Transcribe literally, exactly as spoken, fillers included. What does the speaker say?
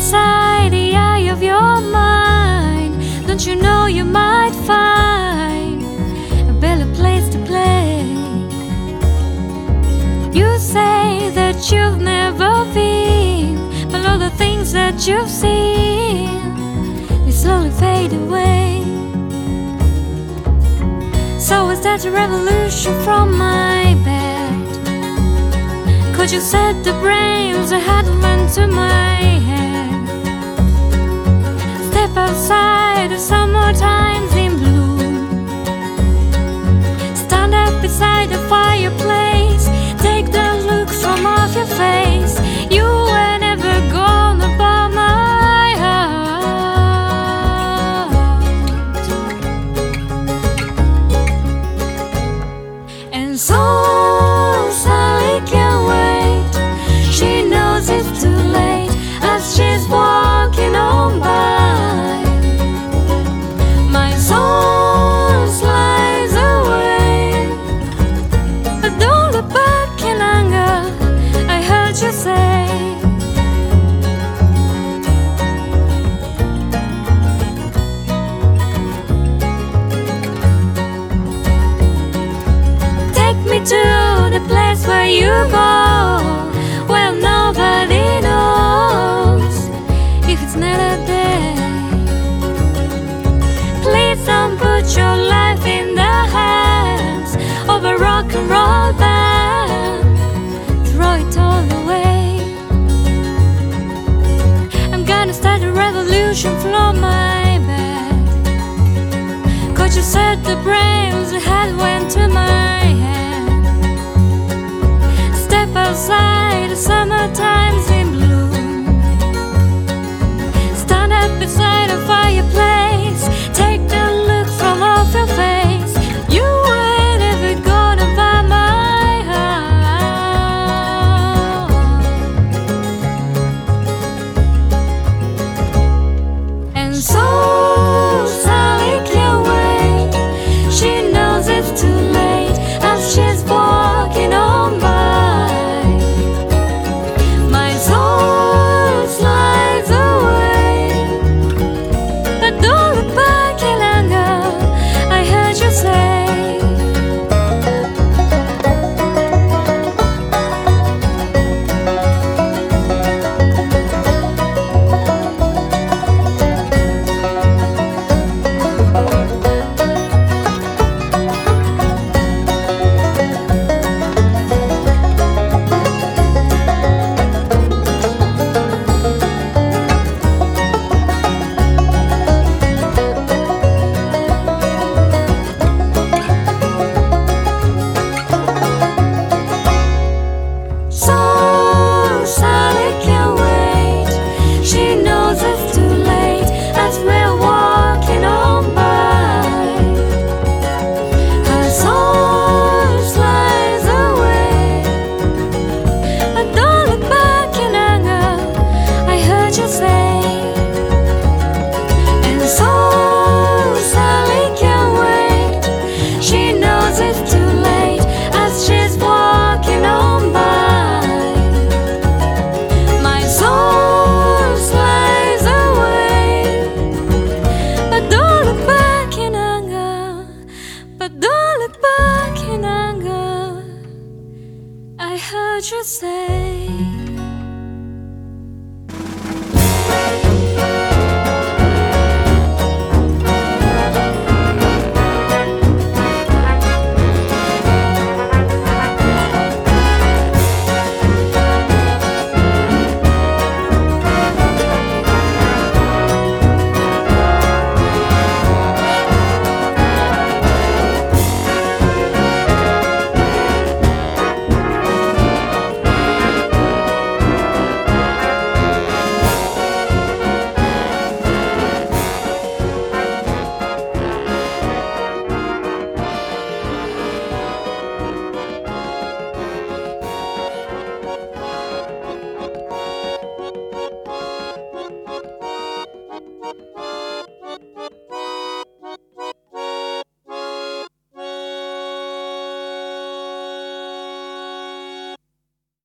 inside the eye of your mind. Don't you know you might find a better place to play? You say that you've never been, but all the things that you've seen, they slowly fade away. So is that a revolution from my bed? Could you set the brains I had run to my head? Step outside the summer times in bloom. Stand up beside the fireplace. Take the look from off your face. You were never gonna buy my heart. And so Sally can't wait. She knows it's too late as she's walking on by. My soul slides away, but don't look back in anger, I heard you say. Take me to the place where you go, well nobody knows if it's never there. Please don't put your life in the hands of a rock and roll band. Throw it all away. I'm gonna start a revolution from my bed. Could you set the brains that had went to my head? Step outside the summer times in bloom. Stand up beside a fireplace. Take the look from off your face. You were never gonna buy my heart. And so Sally can't wait. She knows it's too late as she's walking on by. My soul slides away, but don't look back in anger, I heard you say. So Sally can't wait. She knows it's too late as we're walking on by. Her soul slides away, but don't look back in anger, I heard you say. And so Sally can't wait. She knows it's too late as she's walking on by. My soul slides away, but don't look back in anger, but don't look back in anger, I heard you say.